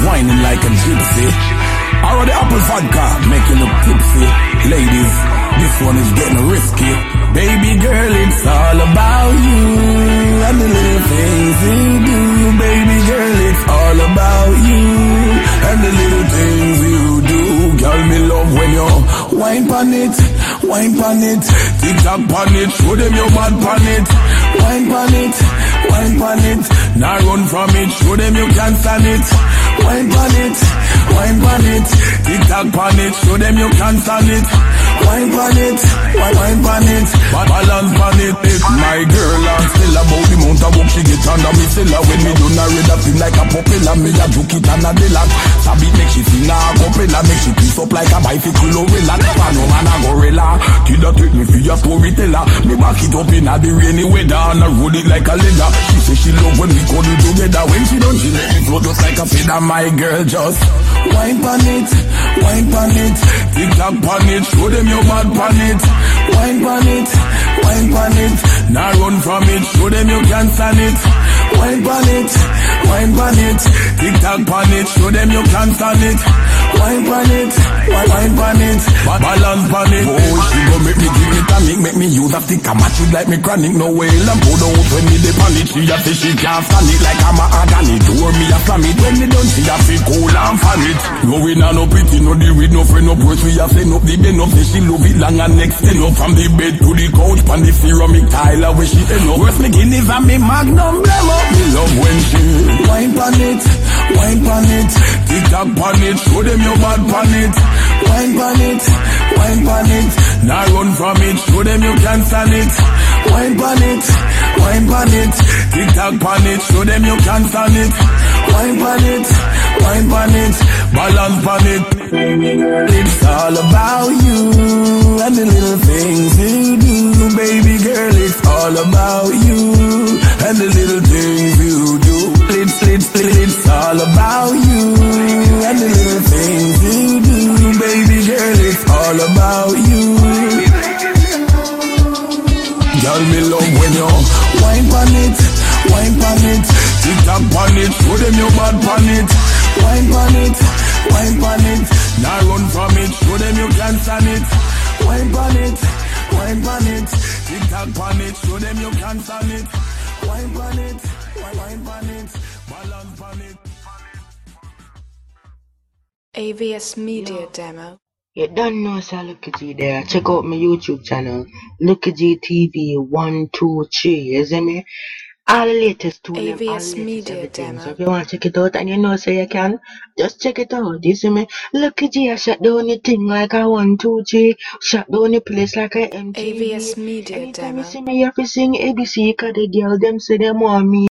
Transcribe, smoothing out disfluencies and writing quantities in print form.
whining like a gypsy. Already apple vodka, make you look tipsy. Ladies, this one is getting risky. Baby girl, it's all about you and the little things you do. Baby girl, it's all about you and the little things you do. Girl, me love when you wine pan it, wine pan it, tick tock pan it, show them your bad pan it. Wine pan it, wine pan it, now run from it, show them you can't stand it. Wine pan it, wine pan it, tick tock pan it, show them you can't stand it. Wine pan it, wine pan it, balance pan it. My girl, I'm still about the mount of work she get under me fella. When me do not read up him like a propeller, me a juke it and a delac. Stab it make she feel like a propeller, make she piece up like a bicycle or relax. No man a gorilla, killer take me for your storyteller. Me back it up in a the rainy weather and I roll it like a leather. She say she love when we cuddle together. When she done, she let me float just like a feather. My girl just wine pan it, wine pan it, tick tock pan it, show them your bad pan it. Wine pan it, wine pan it, now run from it, show them you can't stand it. Wine pan it, wine pan it, tick tock pan it, show them you can't stand it. Wine pan it, wine pan it, balance pan it. Oh, she go make me give me tonic, make me use a stick and match it like me chronic. No way, I'm pulled out when me dey pan it. She a say she can't stand it like I'm a agony. Do me a slam it when me done, she a feel cool and fan it. No we nah no pretty, no deal with no friend, no brush. We a send up the bend up, say she love it long and extend up from the bed to the couch, pan the ceramic tile where she end up. Worth me Guinness and me Magnum blem up. Me love when she wine pan it, wine pan it, tick tock pan it, show them your bad pan it. Wine pan it, wine pan it, now run from it, show them you can't stand it. Wine pan it, wine pan it, tick tock pan it, show them you can't stand it. Wine pan it, wine pan it, balance pan it. It's all about you and the little things you do. Baby girl, it's all about you and the little things you do. It's all about you and the little things you do. Baby girl, it's all about you. Girl, me love when you wine pan it, wine pan it, tick tock pan it, show them your bad pan it. Wine pan it, wine pan it, now run from it, show them you can't stand it. Wine pan it, wine pan it, tick tock pan it, show them you can't stand it. Wine pan it, wine pan it, balance pan it. AVS Media Demo. You don't know, so Lucky G there. Check out my YouTube channel, Lucky G TV 123. You see me? All the latest to them, all the latest Media everything. Demo. So if you want to check it out and you know so you can, just check it out. You see me? Lucky G, I shut down your thing like a 1, 2, 3. Shut down your place like a MTV. AVS Media Anytime Demo. you see me, you have to sing ABC, cause the girl them say them want me.